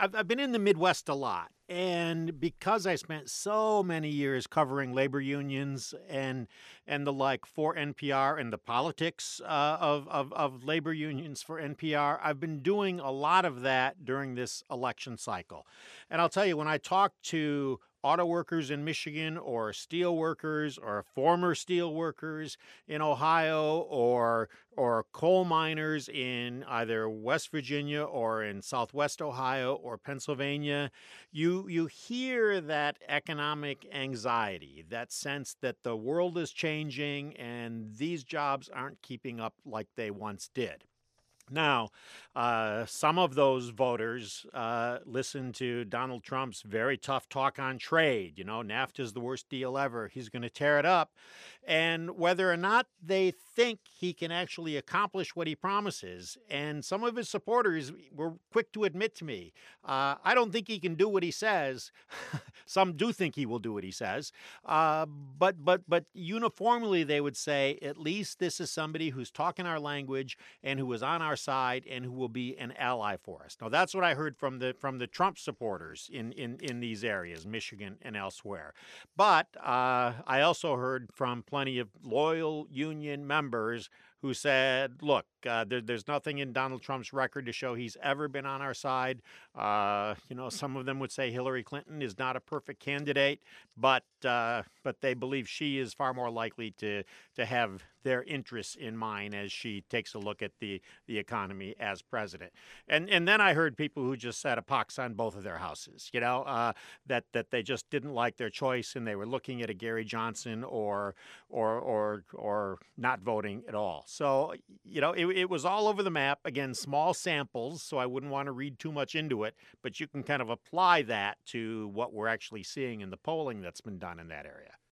I've been in the Midwest a lot, and because I spent so many years covering labor unions and the like for NPR and the politics of labor unions for NPR, I've been doing a lot of that during this election cycle. And I'll tell you, when I talk to auto workers in Michigan or steel workers or former steel workers in Ohio or coal miners in either West Virginia or in Southwest Ohio or Pennsylvania, you hear that economic anxiety, that sense that the world is changing and these jobs aren't keeping up like they once did. Now, some of those voters listen to Donald Trump's very tough talk on trade. You know, NAFTA is the worst deal ever. He's going to tear it up. And whether or not they think he can actually accomplish what he promises, and some of his supporters were quick to admit to me, I don't think he can do what he says. Some do think he will do what he says. But uniformly, they would say, at least this is somebody who's talking our language and who is on our side and who will be an ally for us. Now, that's what I heard from the Trump supporters in these areas, Michigan and elsewhere. But I also heard from plenty of loyal union members who said, look, there's nothing in Donald Trump's record to show he's ever been on our side. Some of them would say Hillary Clinton is not a perfect candidate, but they believe she is far more likely to have their interests in mind as she takes a look at the economy as president. And then I heard people who just set a pox on both of their houses, that they just didn't like their choice and they were looking at a Gary Johnson or not voting at all. So, it was all over the map. Again, small samples, so I wouldn't want to read too much into it, but you can kind of apply that to what we're actually seeing in the polling that's been done in that area.